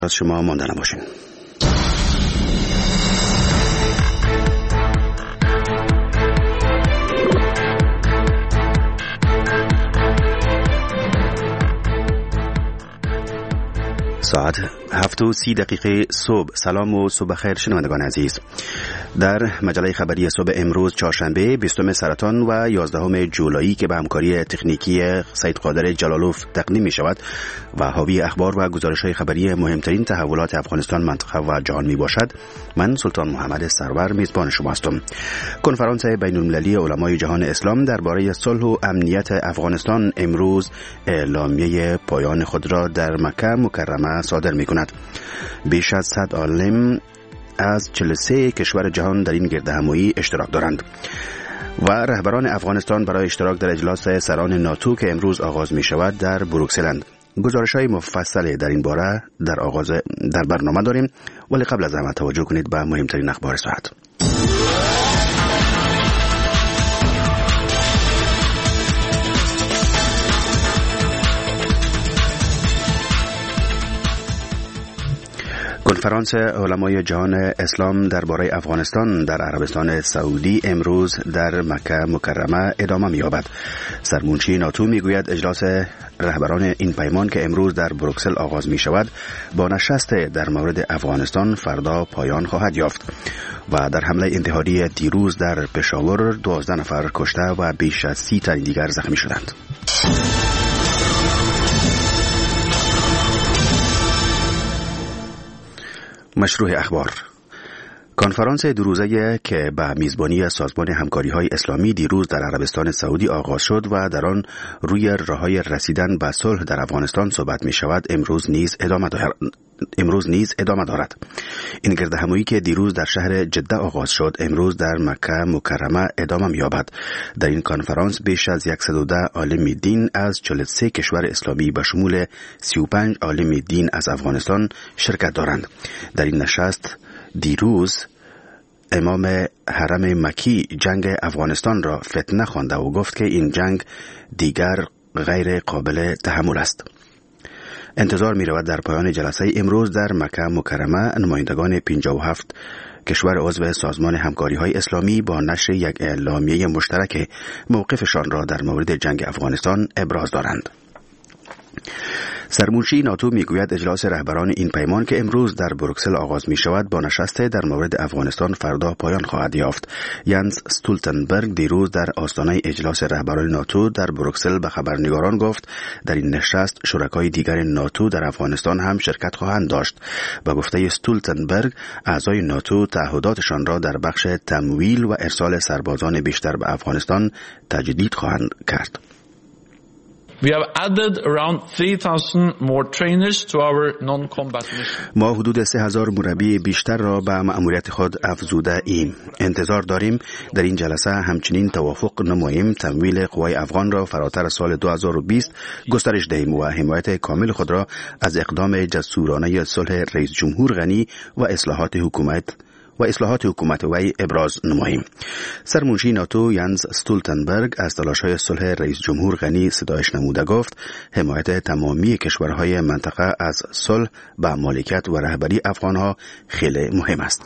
از شما مانده نباشین. ساعت 7:30 صبح. سلام و صبح خیر شنوندگان عزیز. در مجله خبری صبح امروز چهارشنبه 20 سرطان و 11 جولایی که به همکاری تکنیکی سید قادر جلالوف تقدیم می شود و حاوی اخبار و گزارش‌های خبری مهمترین تحولات افغانستان، منطقه و جهان می باشد، من سلطان محمد سرور میزبان شما هستم. کنفرانس بین‌المللی علمای جهان اسلام درباره صلح و امنیت افغانستان امروز اعلامیه پایان خود را در مکه مکرمه صادر می کند. بیش از 100 عالم از 43 کشور جهان در این گردهمایی اشتراک دارند و رهبران افغانستان برای اشتراک در اجلاس سران ناتو که امروز آغاز می شود در بروکسلند. گزارش‌های مفصل در این باره در برنامه داریم، ولی قبل از همه توجه کنید به مهمترین اخبار ساعت. کنفرانس علمای جهان اسلام درباره افغانستان در عربستان سعودی امروز در مکه مکرمه ادامه می‌یابد. سرمنشی ناتو میگوید اجلاس رهبران این پیمان که امروز در بروکسل آغاز می شود با نشست در مورد افغانستان فردا پایان خواهد یافت و در حمله انتحاری دیروز در پشاور 12 نفر کشته و بیش از 30 تن دیگر زخمی شدند. مشروع اخبار. کنفرانس دو روزه که به میزبانی سازمان همکاری‌های اسلامی دیروز در عربستان سعودی آغاز شد و در آن روی راه‌های رسیدن به صلح در افغانستان صحبت می شود امروز نیز ادامه دارد. این گردهمایی که دیروز در شهر جده آغاز شد امروز در مکه مکرمه ادامه می‌یابد. در این کنفرانس بیش از 110 عالم دین از 43 کشور اسلامی به شمول 35 عالم دین از افغانستان شرکت دارند. در این نشست دیروز امام حرم مکی جنگ افغانستان را فتنه خوانده و گفت که این جنگ دیگر غیر قابل تحمل است. انتظار می رود در پایان جلسه امروز در مکه مکرمه نمایندگان 57 کشور عضو سازمان همکاری‌های اسلامی با نشر یک اعلامیه مشترک موقفشان را در مورد جنگ افغانستان ابراز دارند. سرمنشی ناتو میگوید اجلاس رهبران این پیمان که امروز در بروکسل آغاز می شود با نشست در مورد افغانستان فردا پایان خواهد یافت. ینس استولتنبرگ دیروز در آستانه اجلاس رهبران ناتو در بروکسل به خبرنگاران گفت در این نشست شرکای دیگر ناتو در افغانستان هم شرکت خواهند داشت. به گفته استولتنبرگ اعضای ناتو تعهداتشان را در بخش تمویل و ارسال سربازان بیشتر به افغانستان تجدید خواهند کرد. We have added around 3,000 more trainers to our non-combat mission. ما حدود 3,000 مربی بیشتر را به مأموریت خود افزوده ایم. انتظار داریم در این جلسه همچنین توافق نماییم تمویل قوای افغان را فراتر سال 2020 گسترش دهیم و حمایت کامل خود را از اقدام جسورانه صلح رئیس جمهور غنی و اصلاحات حکومت وی ابراز نماییم. سرمنشی ناتو ینس استولتنبرگ از تلاش‌های صلح رئیس جمهور غنی ستایش نموده گفت حمایت تمامی کشورهای منطقه از صلح به مالکیت و رهبری افغانها خیلی مهم است.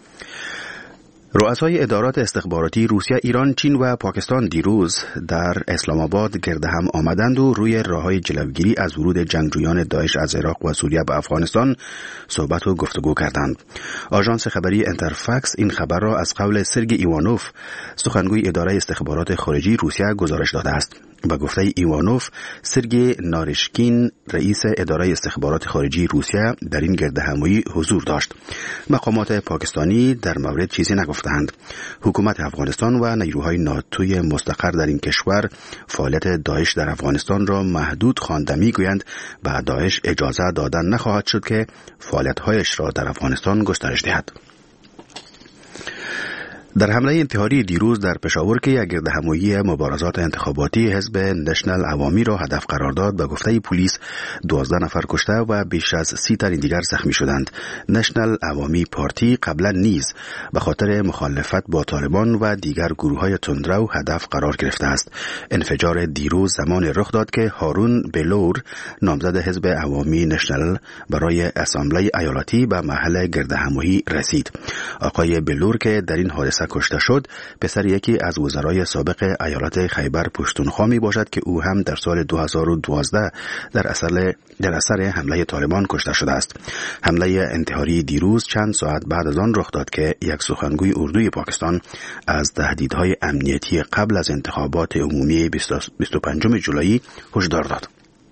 رؤسای ادارات استخباراتی روسیه، ایران، چین و پاکستان دیروز در اسلام آباد گرد هم آمدند و روی راه‌های جلوگیری از ورود جنگجویان داعش از عراق و سوریه به افغانستان صحبت و گفتگو کردند. آژانس خبری انترفاکس این خبر را از قول سرگی ایوانوف، سخنگوی اداره استخبارات خارجی روسیه گزارش داده است. به گفته ایوانوف، سرگی نارشکین رئیس اداره استخبارات خارجی روسیه در این گردهمایی حضور داشت. مقامات پاکستانی در مورد چیزی نگفتند. حکومت افغانستان و نیروهای ناتوی مستقر در این کشور فعالیت داعش در افغانستان را محدود خوانده میگویند به داعش اجازه دادن نخواهد شد که فعالیت‌هایش را در افغانستان گسترش دهد. در حمله انتحاری دیروز در پشاور که یک گردهمایی مبارزات انتخاباتی حزب نشنل عوامی را هدف قرار داد، به گفته پلیس 12 نفر کشته و بیش از 30 تن دیگر زخمی شدند. نشنل عوامی پارتی قبلا نیز به خاطر مخالفت با طالبان و دیگر گروه‌های تندرو هدف قرار گرفته است. انفجار دیروز زمان رخ داد که هارون بلور، نامزد حزب عوامی نشنل برای اسامبله ایالتی، به محل گردهمایی رسید. آقای بلور که در این حادثه کشته شد، پسر یکی از وزرای سابق ایالت خیبر پشتونخوا می باشد که او هم در سال 2012 در اثر حمله طالبان کشته شده است. حمله انتحاری دیروز چند ساعت بعد از آن رخ داد که یک سخنگوی اردوی پاکستان از تهدیدهای امنیتی قبل از انتخابات عمومی 25 جولای هشدار داد.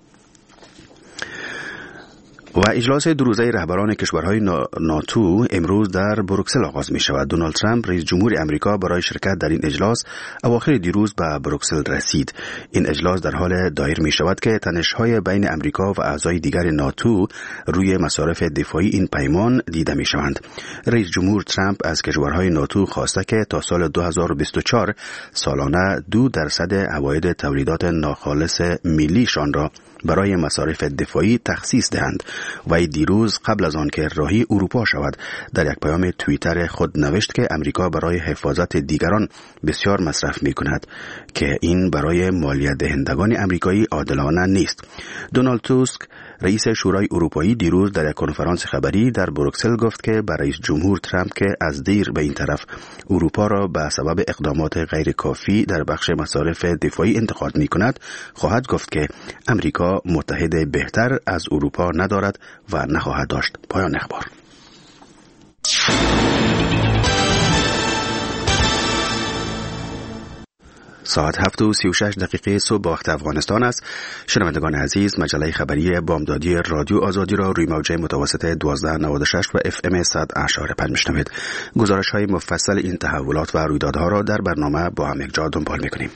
و اجلاس دو روزه رهبران کشورهای ناتو امروز در بروکسل آغاز می شود. دونالد ترامپ رئیس جمهور امریکا برای شرکت در این اجلاس اواخر دیروز به بروکسل رسید. این اجلاس در حال دایر می شود که تنش‌های بین امریکا و اعضای دیگر ناتو روی مصارف دفاعی این پیمان دیده می شوند. رئیس جمهور ترامپ از کشورهای ناتو خواسته که تا سال 2024 سالانه 2% عواید تولیدات ناخالص ملیشان را برای مصارف دفاعی تخصیص دهند. و دیروز قبل از آن که راهی اروپا شود، در یک پیام توییتر خود نوشت که امریکا برای حفاظت دیگران بسیار مصرف می کند که این برای مالیات دهندگان امریکایی عادلانه نیست. دونالد توسک، رئیس شورای اروپایی، دیروز در یک کنفرانس خبری در بروکسل گفت که برای رئیس جمهور ترامپ که از دیر به این طرف اروپا را به سبب اقدامات غیر کافی در بخش مصارف دفاعی انتقاد می کند، خواهد گفت که امریکا متحد بهتر از اروپا ندارد و نخواهد داشت. پایان اخبار. ساعت 7:36 صبح با وقت افغانستان است. شنوندگان عزیز، مجله خبری بامدادی رادیو آزادی را روی موجه متوسط 1296 و FM 100.5 میشنوید. گزارش‌های مفصل این تحولات و رویدادها را در برنامه با هم یکجا دنبال می‌کنیم.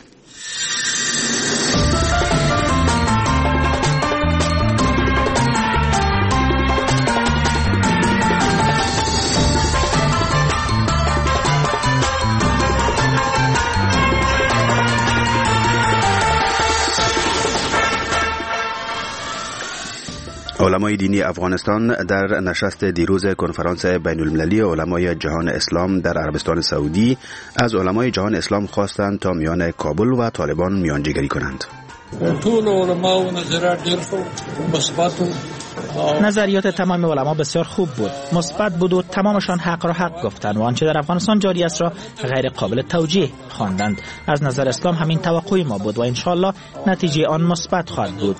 علمای دینی افغانستان در نشست دیروز کنفرانس بین المللی علمای جهان اسلام در عربستان سعودی از علمای جهان اسلام خواستند تا میان کابل و طالبان میانجیگری کنند. نظریات تمام علما بسیار خوب بود، مثبت بود و تمامشان حق را حق گفتند و آنچه در افغانستان جاری است را غیر قابل توجیه خواندند. از نظر اسلام همین توقع ما بود و انشالله نتیجه آن مثبت خواهد بود.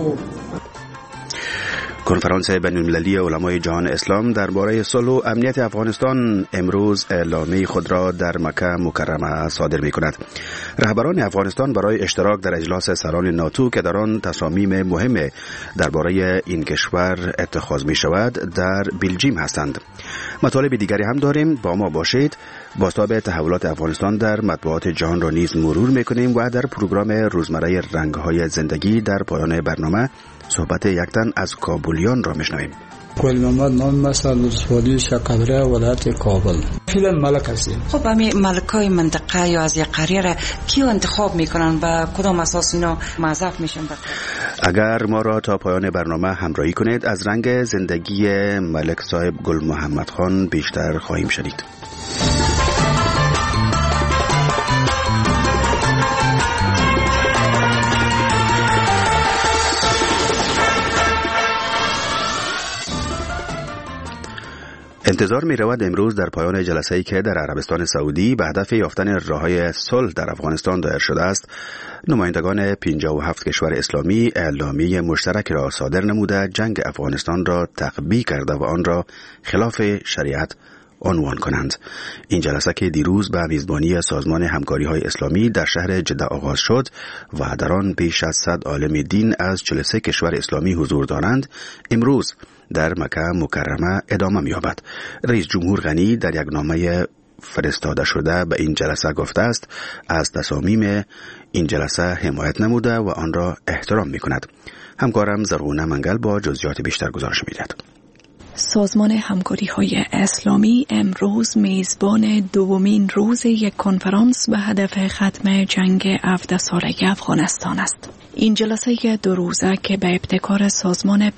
کنفرانس بین المللی علمای جهان اسلام درباره صلح و امنیت افغانستان امروز اعلامیه خود را در مکه مکرمه صادر می کند. رهبران افغانستان برای اشتراک در اجلاس سران ناتو که در آن تصامیم مهم درباره این کشور اتخاذ می شود در بلژیم هستند. مطالب دیگری هم داریم، با ما باشید. بازتاب تحولات افغانستان در مطبوعات جهان را نیز مرور می کنیم و در پروگرام روزمره رنگ‌های زندگی در پایان برنامه صحبت یک تن از کابلیان را میشنویم. کل محمد نام مثلا سوالی شقبره ولایت کابل. فیلم ملک هستیم. خب همین ملکای منطقه یا از یک قریه را کیو انتخاب میکنن و کدام اساس اینا موظف میشن؟ اگر ما را تا پایان برنامه همراهی کنید از رنگ زندگی ملک صاحب گل محمد خان بیشتر خواهیم شنید. انتظار می رود امروز در پایان جلسه‌ای که در عربستان سعودی به هدف یافتن راه‌های صلح در افغانستان دایر شده است، نمایندگان 57 کشور اسلامی اعلامیه مشترک را صادر نموده جنگ افغانستان را تقبیح کرده و آن را خلاف شریعت عنوان کنند. این جلسه که دیروز به میزبانی سازمان همکاری‌های اسلامی در شهر جده آغاز شد و در آن بیش از 100 عالم دین از 43 کشور اسلامی حضور دارند، امروز در مکه مکرمه ادامه می‌یابد. رئیس جمهور غنی در یک نامه فرستاده شده به این جلسه گفته است از تصامیم این جلسه حمایت نموده و آن را احترام می‌کند. همکارم زرغونه منگل با جزئیات بیشتر گزارش می‌دهد. سازمان همکاری‌های اسلامی امروز میزبان دومین روز یک کنفرانس به هدف ختم جنگ 17 ساله افغانستان است. این جلسه 2 روزه که به ابتکار سازمان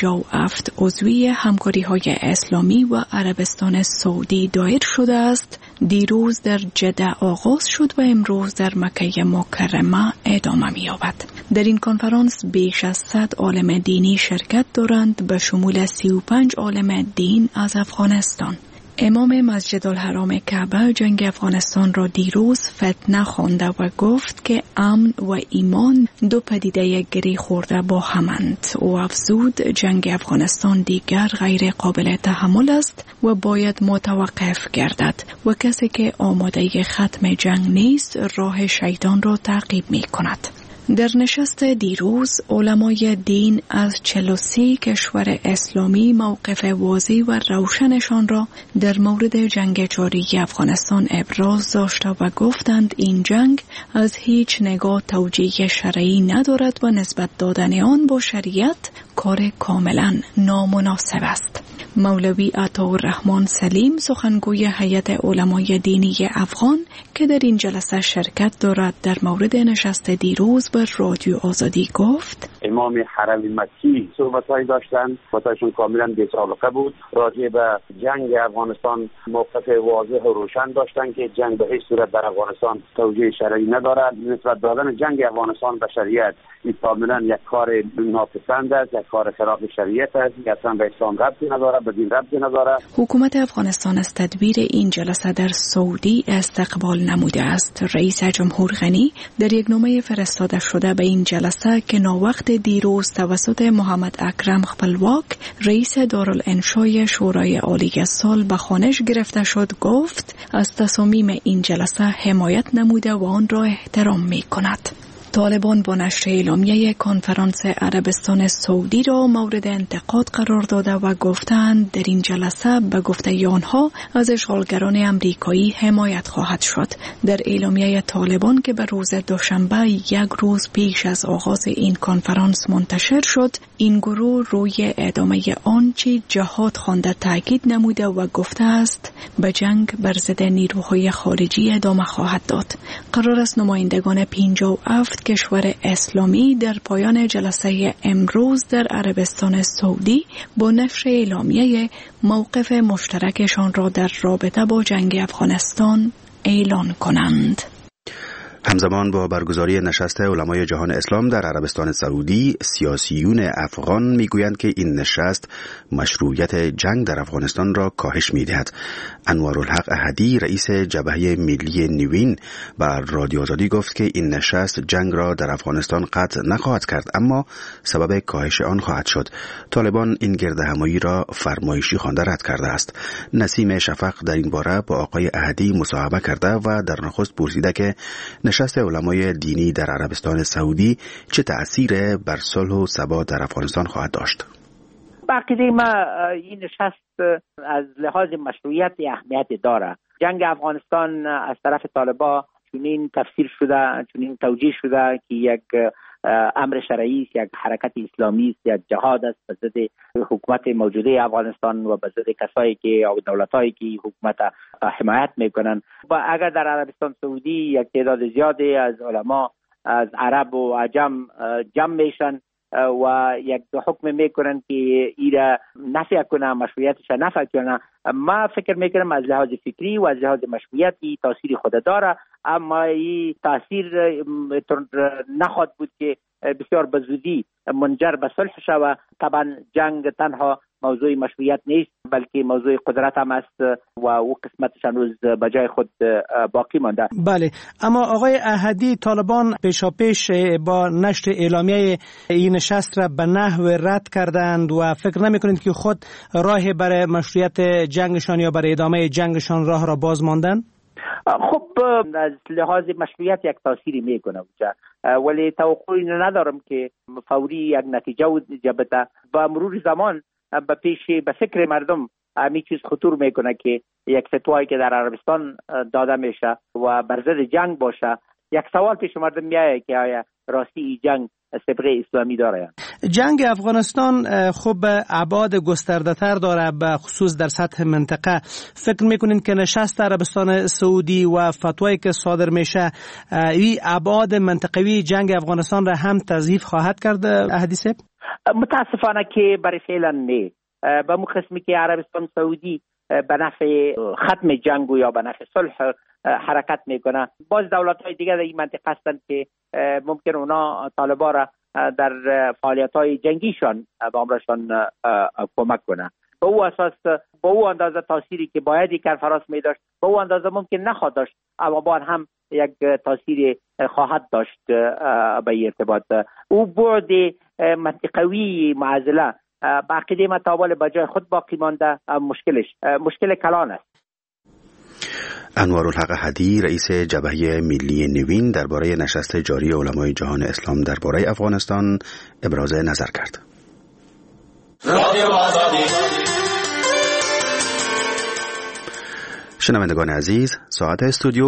57 عضوی همکاری‌های اسلامی و عربستان سعودی دایر شده است، دیروز در جده آغاز شد و امروز در مکه مکرمه ادامه می‌یابد. در این کنفرانس بیش از 100 عالم دینی شرکت دارند به شمول 35 عالم دین از افغانستان. امام مسجد الحرام کعبه جنگ افغانستان را دیروز فتنه خوانده و گفت که امن و ایمان 2 پدیده گره خورده با همند. او افزود جنگ افغانستان دیگر غیر قابل تحمل است و باید متوقف گردد و کسی که آماده ختم جنگ نیست راه شیطان را تعقیب می کند. در نشست دیروز علمای دین از 43 کشور اسلامی موقف واضح و روشنشان را در مورد جنگ جاری افغانستان ابراز داشته و گفتند این جنگ از هیچ نگاه توجیه شرعی ندارد و نسبت دادن آن با شریعت کار کاملا نامناسب است. مولوی عطاالرحمن سلیم سخنگوی هیئت علمای دینی افغان که در این جلسه شرکت دارد در مورد نشست دیروز بر رادیو آزادی گفت: امام حرم مکی صحبت‌هایی داشتند، صحبت‌هایشون کاملا بی‌سابقه بود. راجع به جنگ افغانستان موقف واضح و روشن داشتند که جنگ به هیچ صورت در افغانستان توجیه شرعی ندارد. نسبت دادن جنگ افغانستان به شریعت این کاملا یک کار ناپسند است، یک کار خلاف شریعت است، اصلا به اسلام ربطی ندارد، به دین ربطی ندارد. حکومت افغانستان از تدبیر این جلسه در سعودی استقبال نموده است. رئیس جمهور غنی در یک نامه فرستاده شده به این جلسه که ناوقت دیروز توسط محمد اکرم خپلواک رئیس دارالانشای شورای عالی سال به خوانش گرفته شد گفت از تصامیم این جلسه حمایت نموده و آن را احترام می کند. طالبان با نشر اعلامیه کنفرانس عربستان سعودی را مورد انتقاد قرار داده و گفتند در این جلسه به گفته آنها از اشغالگران امریکایی حمایت خواهد شد. در اعلامیه طالبان که به روز دوشنبه 1 روز پیش از آغاز این کنفرانس منتشر شد، این گروه روی ادامه آنچه جهاد خوانده تاکید نموده و گفته است به جنگ بر ضد نیروهای خارجی ادامه خواهد داد. قرار است نمایندگان 57 کشور اسلامی در پایان جلسه امروز در عربستان سعودی با نشر اعلامیه موقف مشترکشان را در رابطه با جنگ افغانستان اعلان کنند. همزمان با برگزاری نشست علمای جهان اسلام در عربستان سعودی، سیاسیون افغان میگویند که این نشست مشروعیت جنگ در افغانستان را کاهش میدهد. انوارالحق احدی رئیس جبهه ملی نیوین بر رادیو آزادی گفت که این نشست جنگ را در افغانستان قطع نخواهد کرد اما سبب کاهش آن خواهد شد. طالبان این گردهمایی را فرمایشی خوانده رد کرده است. نسیم شفق در این باره با آقای احدی مصاحبه کرده و در نخست پرسیده که نشست علمای دینی در عربستان سعودی چه تأثیر بر صلح و ثبات در افغانستان خواهد داشت. با عقیده ما این نشست از لحاظ مشروعیت اهمیت داره. جنگ افغانستان از طرف طالبان چنین تفسیر شده، چنین توجیه شده که یک امر شرعی است، یک حرکت اسلامی است، یک جهاد است به ضد حکومت موجوده افغانستان و به ضد کسایی که یا دولتایی که حکومت حمایت میکنن. و اگر در عربستان سعودی یک تعداد زیادی از علما از عرب و عجم جمع میشن و یک حکم میکنن که ایره نفی کنه، مشروعیتش نفی کنه، ما فکر میکنم از لحاظ فکری و از لحاظ مشروعیتی تاثیر خود داره، اما این تاثیر نخواهد بود که بسیار بزودی منجر به صلح شود. طبعا جنگ تنها موضوع مشروعیت نیست بلکه موضوع قدرت هم است و او قسمتش هنوز به جای خود باقی مانده. بله، اما آقای احدی، طالبان پیشاپیش با نشر اعلامیه این نشست را به نحو رد کردند و فکر نمی‌کنید که خود راه برای مشروعیت جنگشان یا برای ادامه جنگشان راه را باز ماندن؟ خب از لحاظ مشروعیت یک تأثیری میکنه ولی توقعی ندارم که فوری یک نتیجه بده. با مرور زمان به فکر مردم همین چیز خطور میکنه که یک فتوایی که در عربستان داده میشه و بر ضد جنگ باشه، یک سوال پیش مردم میایه که آیا راستی این جنگ سابقه اسلامی داره. جنگ افغانستان خب ابعاد گسترده تر داره، به خصوص در سطح منطقه. فکر میکنین که نشست عربستان سعودی و فتوایی که صادر میشه این ابعاد منطقوی جنگ افغانستان را هم تضعیف خواهد کرد حدیث؟ متاسفانه که برای فعلا نه. به مو قسمی که عربستان سعودی به نفع ختم جنگ یا به نفع صلح حرکت میکنه، باز دولت‌های دیگه در این منطقه هستند که ممکن اونا طالبان را در فعالیت‌های جنگیشان به امرشان کمک کنه. به او اساس به او اندازه تاثیری که باید کنفرانس می داشت به او اندازه ممکن نخواهد داشت، اما باید هم یک تاثیر خواهد داشت به ارتباط. او بعد منطقوی معضله با عقیده متابل به جای خود باقی مانده، مشکل کلان است. انوارالحق هدی رئیس جبهه ملی نوین درباره نشست جاری علمای جهان اسلام درباره افغانستان ابراز نظر کرد. شنوندگان عزیز، ساعت استودیو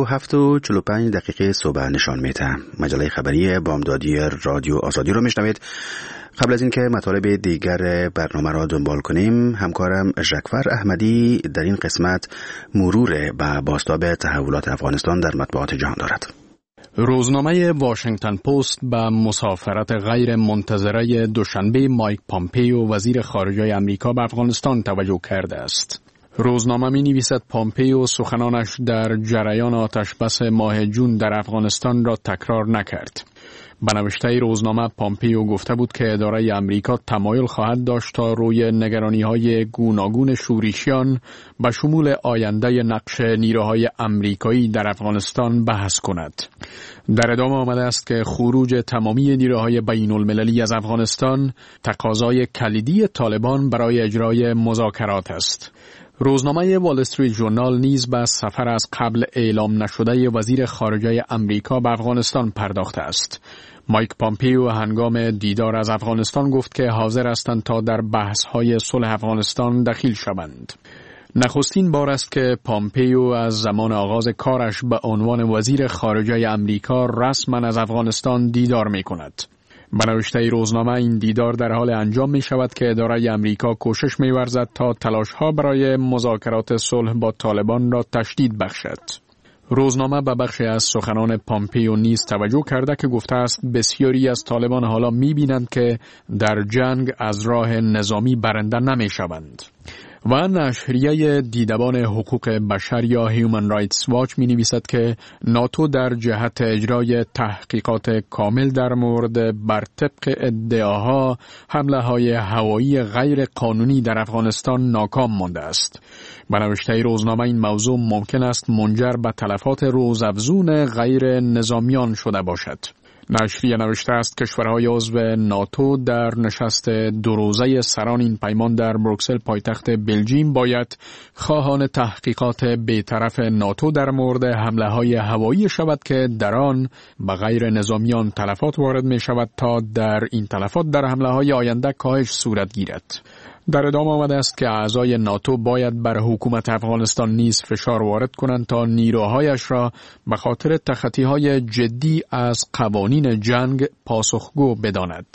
7:45 صبح نشان میده. مجله خبری بامدادی رادیو آزادی رو میشنوید. قبل از اینکه مطالب دیگر برنامه را دنبال کنیم، همکارم ژکفر احمدی در این قسمت مرور به بازتاب تحولات افغانستان در مطبوعات جهان دارد. روزنامه واشنگتن پست به مسافرت غیر منتظره دوشنبه مایک پامپیو وزیر خارجه آمریکا به افغانستان توجه کرده است. روزنامه می نویسد پامپیو سخنانش در جریان آتشبس ماه جون در افغانستان را تکرار نکرد. به نوشته روزنامه پامپیو گفته بود که اداره آمریکا تمایل خواهد داشت تا روی نگرانی‌های گوناگون شورشیان به شمول آینده نقش نیروهای آمریکایی در افغانستان بحث کند. در ادامه آمده است که خروج تمامی نیروهای بین‌المللی از افغانستان تقاضای کلیدی طالبان برای اجرای مذاکرات است. روزنامه وال استریت ژورنال نیز به سفر از قبل اعلام نشده وزیر خارجه آمریکا به افغانستان پرداخته است. مایک پامپیو هنگام دیدار از افغانستان گفت که حاضر هستند تا در بحث‌های صلح افغانستان دخیل شوند. نخستین بار است که پامپیو از زمان آغاز کارش به عنوان وزیر خارجه آمریکا رسما از افغانستان دیدار می‌کند. به نوشته روزنامه این دیدار در حال انجام می شود که اداره آمریکا کوشش می ورزد تا تلاش‌ها برای مذاکرات صلح با طالبان را تشدید بخشد. روزنامه به بخشی از سخنان پامپیو نیز توجه کرده که گفته است بسیاری از طالبان حالا می بینند که در جنگ از راه نظامی برنده نمی شوند. و نشریه دیدبان حقوق بشر یا هیومن رایتس واچ می نویسد که ناتو در جهت اجرای تحقیقات کامل در مورد بر طبق ادعاها حمله های هوایی غیر قانونی در افغانستان ناکام مانده است. به نوشته روزنامه این موضوع ممکن است منجر به تلفات روزافزون غیر نظامیان شده باشد. نشریه نوشته است کشورهای عضو ناتو در نشست دو روزه سران این پیمان در بروکسل پایتخت بلژیم باید خواهان تحقیقات بی‌طرف ناتو در مورد حمله های هوایی شود که در آن به غیر نظامیان تلفات وارد می شود تا در این تلفات در حمله های آینده کاهش صورت گیرد. در ادامه آمده است که اعضای ناتو باید بر حکومت افغانستان نیز فشار وارد کنند تا نیروهایش را به خاطر تخطی‌های جدی از قوانین جنگ پاسخگو بداند.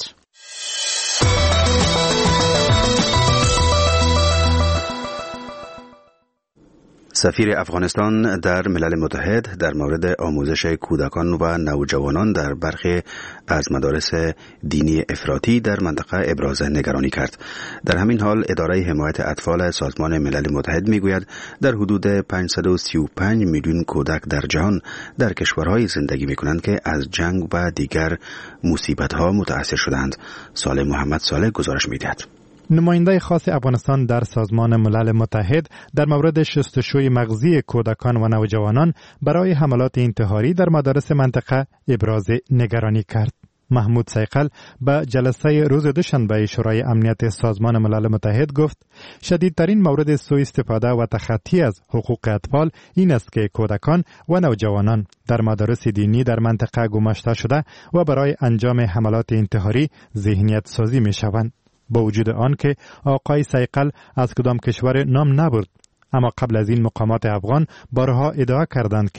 سفیر افغانستان در ملل متحد در مورد آموزش کودکان و نوجوانان در برخی از مدارس دینی افراطی در منطقه ابراز نگرانی کرد. در همین حال اداره حمایت اطفال سازمان ملل متحد میگوید در حدود 535 میلیون کودک در جهان در کشورهای زندگی میکنند که از جنگ و دیگر مصیبت‌ها متأثر شدند. صالح محمد صالح گزارش میدهد. نماینده خاص افغانستان در سازمان ملل متحد در مورد شستشوی مغزی کودکان و نوجوانان برای حملات انتحاری در مدارس منطقه ابراز نگرانی کرد. محمود سیقل به جلسه روز دوشنبه شورای امنیت سازمان ملل متحد گفت شدیدترین مورد سوء استفاده و تخطی از حقوق اطفال این است که کودکان و نوجوانان در مدارس دینی در منطقه گماشته شده و برای انجام حملات انتحاری ذهنیت سازی می شوند. با وجود آن که آقای سیقل از کدام کشور نام نبرد، اما قبل از این مقامات افغان بارها ادعا کردند که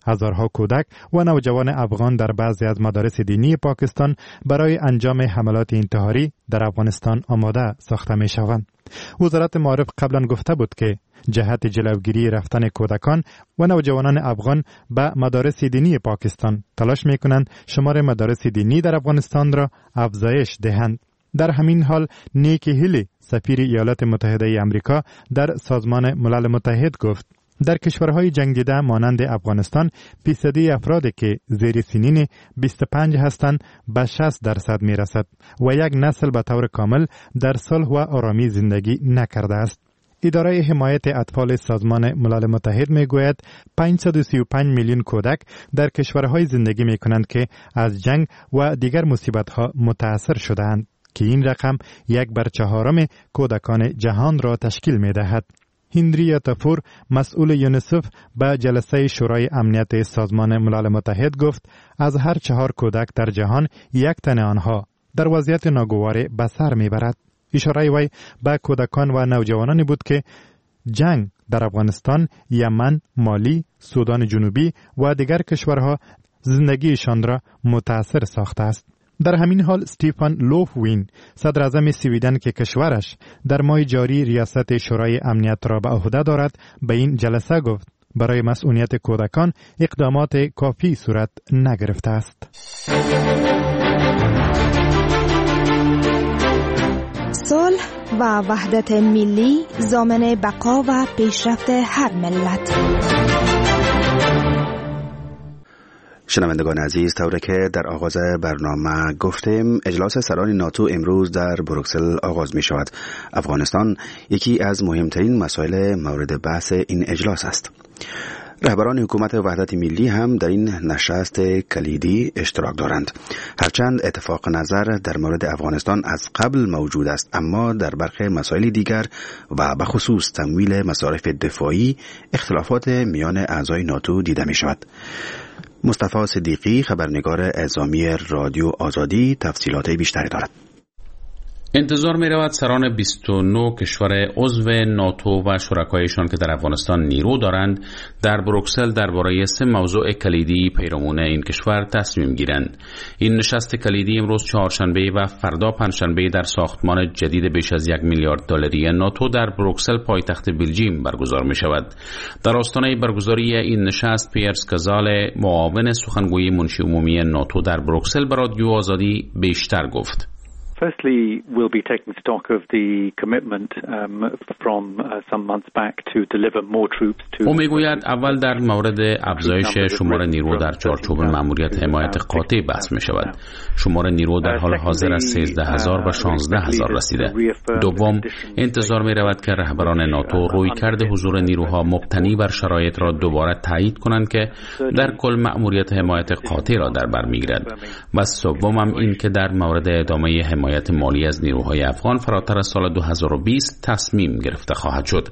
هزارها کودک و نوجوان افغان در بعضی از مدارس دینی پاکستان برای انجام حملات انتحاری در افغانستان آماده ساخته می شوند. وزارت معارف قبلا گفته بود که جهت جلوگیری رفتن کودکان و نوجوانان افغان به مدارس دینی پاکستان تلاش می کنند شمار مدارس دینی در افغانستان را افزایش دهند. در همین حال نیکی هیلی سفیر ایالات متحده امریکا در سازمان ملل متحد گفت در کشورهای جنگ دیده مانند افغانستان فیصدی افرادی که زیر سنین 25 هستند به 60% می رسد و یک نسل به طور کامل در صلح و آرامی زندگی نکرده است. اداره حمایت اطفال سازمان ملل متحد می گوید 535 میلیون کودک در کشورهای زندگی می کنند که از جنگ و دیگر مصیبت‌ها متاثر شده‌اند که این رقم 1/4 کودکان جهان را تشکیل می دهد. هنری تفور مسئول یونیسف به جلسه شورای امنیت سازمان ملل متحد گفت از هر 4 کودک در جهان 1 تن آنها در وضعیت ناگوار به سر میبرد. اشاره وی به کودکان و نوجوانانی بود که جنگ در افغانستان، یمن، مالی، سودان جنوبی و دیگر کشورها زندگیشان را متاثر ساخته است. در همین حال استیفن لوفوین صدر اعظم سویدن که کشورش در ماه جاری ریاست شورای امنیت را به عهده دارد به این جلسه گفت برای مسئولیت کودکان اقدامات کافی صورت نگرفته است. صلح و وحدت ملی ضامن بقا و پیشرفت هر ملت. شنوندگان عزیز، طوری که در آغاز برنامه گفتیم اجلاس سران ناتو امروز در بروکسل آغاز می شود. افغانستان یکی از مهمترین مسائل مورد بحث این اجلاس است. رهبران حکومت وحدت ملی هم در این نشست کلیدی اشتراک دارند. هرچند اتفاق نظر در مورد افغانستان از قبل موجود است، اما در برخی مسائل دیگر و به خصوص تمویل مصارف دفاعی اختلافات میان اعضای ناتو دیده می شود. مصطفی صدیقی خبرنگار اعزامی رادیو آزادی تفصیلات بیشتری دارد. انتظار می رود سران 29 کشور عضو ناتو و شرکایشان که در افغانستان نیرو دارند در بروکسل درباره 3 موضوع کلیدی پیرامون این کشور تصمیم گیرند. این نشست کلیدی امروز چهارشنبه و فردا پنجشنبه در ساختمان جدید بیش از 1 میلیارد دلاری ناتو در بروکسل پایتخت بلژیم برگزار می شود. در آستانه برگزاری این نشست پیرس کازال معاون سخنگوی منشی عمومی ناتو در بروکسل به رادیو آزادی بیشتر گفت. Firstly, we'll be taking stock of the commitment from some months back to deliver more troops to. او میگوید اول در مورد افزایش شمار نیرو در چارچوب مأموریت حمایت قاطع بحث می شود. شمار نیرو در حال حاضر از 13,000 و 16,000 رسیده. دوم، انتظار می رود که رهبران ناتو رویکرد حضور نیروها مبتنی بر شرایط را دوباره تایید کنند که در کل مأموریت حمایت قاطع را در بر میگیرد. و سوم هم این که در مورد ادامه حمایت مالی از نیروهای افغان فراتر از سال 2020 تصمیم گرفته خواهد شد.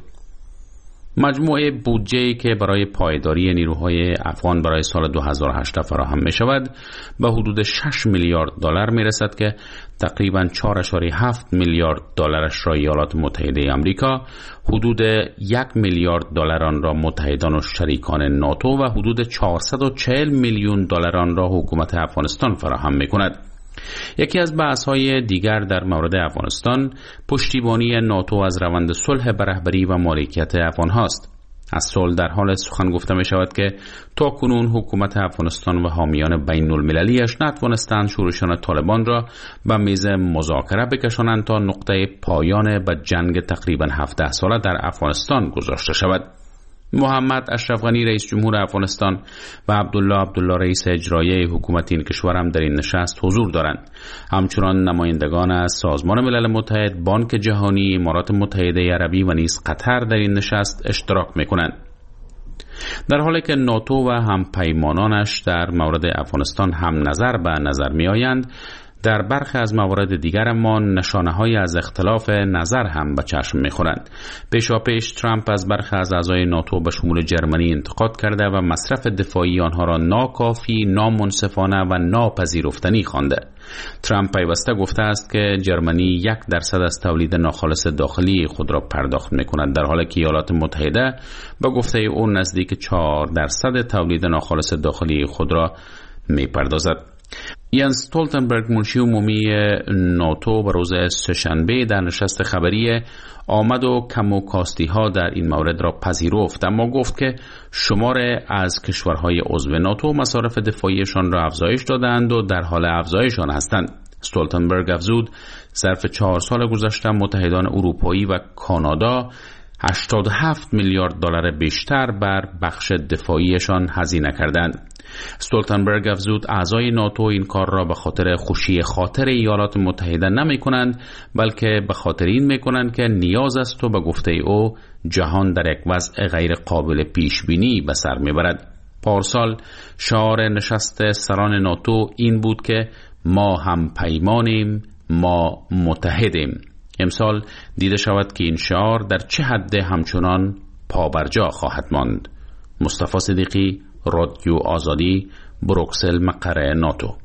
مجموعه بودجه‌ای که برای پایداری نیروهای افغان برای سال 2008 فراهم می شود به حدود 6 میلیارد دلار می رسد که تقریباً 4.7 میلیارد دلارش را ایالات متحده آمریکا، حدود 1 میلیارد دلار آن را متحدان و شریکان ناتو و حدود 440 میلیون دلار آن را حکومت افغانستان فراهم می کند. یکی از بحث‌های دیگر در مورد افغانستان پشتیبانی ناتو از روند صلح به رهبری و مالکیت افغان هاست. از صلح در حال سخن گفته می شود که تا کنون حکومت افغانستان و حامیان بین المللیش نتوانستند شورشان طالبان را به میز مذاکره بکشانند تا نقطه پایان به جنگ تقریباً 17 ساله در افغانستان گذاشته شود. محمد اشرف غنی رئیس جمهور افغانستان و عبدالله رئیس اجرایی حکومت این کشور هم در این نشست حضور دارند. همچنان نمایندگان از سازمان ملل متحد، بانک جهانی، امارات متحده عربی و نیز قطر در این نشست اشتراک می‌کنند. در حالی که ناتو و همپیمانانش در مورد افغانستان هم نظر به نظر می‌آیند، در برخی از موارد دیگر اما نشانه‌های از اختلاف نظر هم به چشم می‌خورند. پیشاپیش ترامپ از برخی از اعضای ناتو به شمول جرمنی انتقاد کرده و مصرف دفاعی آنها را ناکافی، نامنصفانه و ناپذیرفتنی خوانده. ترامپ پیوسته گفته است که جرمنی 1% از تولید ناخالص داخلی خود را پرداخت می‌کند، در حالی که ایالات متحده به گفته او نزدیک 4% تولید ناخالص داخلی خود را می‌پردازد. یانس استولتنبرگ منشی عمومی ناتو به روز سه‌شنبه در نشست خبری آمد و کم و کاستی ها در این مورد را پذیرفت، اما گفت که شمار از کشورهای عضو ناتو مصارف دفاعیشان را افزایش دادند و در حال افزایش آن هستند. استولتنبرگ افزود ظرف 4 سال گذشته متحدان اروپایی و کانادا 87 میلیارد دلار بیشتر بر بخش دفاعیشان هزینه کردند. استولتنبرگ افزود اعضای ناتو این کار را به خاطر خوشی خاطر ایالات متحده نمی کنند، بلکه به خاطر این می کنند که نیاز است و به گفته او جهان در یک وضع غیر قابل پیش بینی به سر می برد. پارسال شعار نشست سران ناتو این بود که ما هم پیمانیم، ما متحدیم. امسال دیده شود که این شعار در چه حد همچنان پابرجا خواهد ماند. مصطفی صدیقی، رادیو آزادی، بروکسل، مقر ناتو.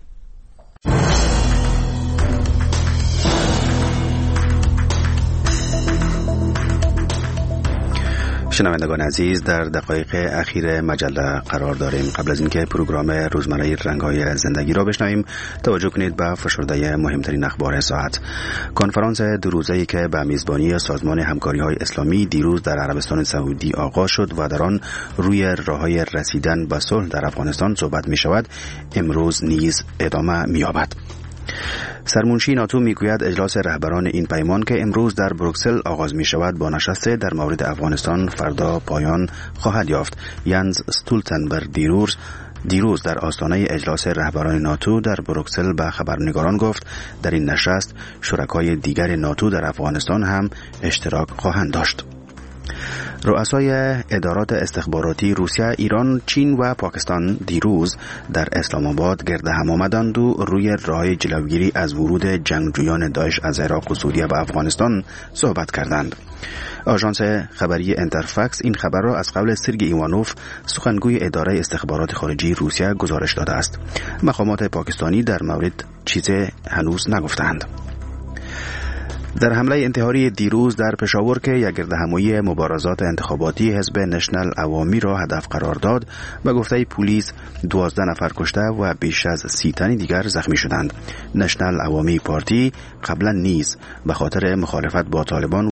شنوندگان عزیز، در دقایق اخیر مجله قرار داریم. قبل از اینکه پروگرام روزمره رنگ‌های زندگی را بشنویم، توجه کنید به فشرده مهمترین اخبار ساعت. کنفرانس دو روزه‌ای که به میزبانی سازمان همکاری‌های اسلامی دیروز در عربستان سعودی آغاز شد و در آن روی راه‌های رسیدن به صلح در افغانستان صحبت می‌شود، امروز نیز ادامه می‌یابد. سرمنشی ناتو میگوید اجلاس رهبران این پیمان که امروز در بروکسل آغاز می شود با نشست در مورد افغانستان فردا پایان خواهد یافت. یانس استولتنبرگ دیروز در آستانه اجلاس رهبران ناتو در بروکسل به خبرنگاران گفت در این نشست شرکای دیگر ناتو در افغانستان هم اشتراک خواهند داشت. رؤسای ادارات استخباراتی روسیه، ایران، چین و پاکستان دیروز در اسلام آباد گرد هم آمدند و روی راه جلوگیری از ورود جنگجویان داعش از عراق و سوریه به افغانستان صحبت کردند. آژانس خبری انترفکس این خبر را از قبل سرگئی ایوانوف، سخنگوی اداره استخبارات خارجی روسیه، گزارش داده است. مقامات پاکستانی در مورد چیزی هنوز نگفتند. در حمله انتحاری دیروز در پشاور که یک گردهمایی مبارزات انتخاباتی حزب نشنل عوامی را هدف قرار داد، به گفته پلیس 12 نفر کشته و بیش از 30 تن دیگر زخمی شدند. نشنل عوامی پارتی قبلا نیز به خاطر مخالفت با طالبان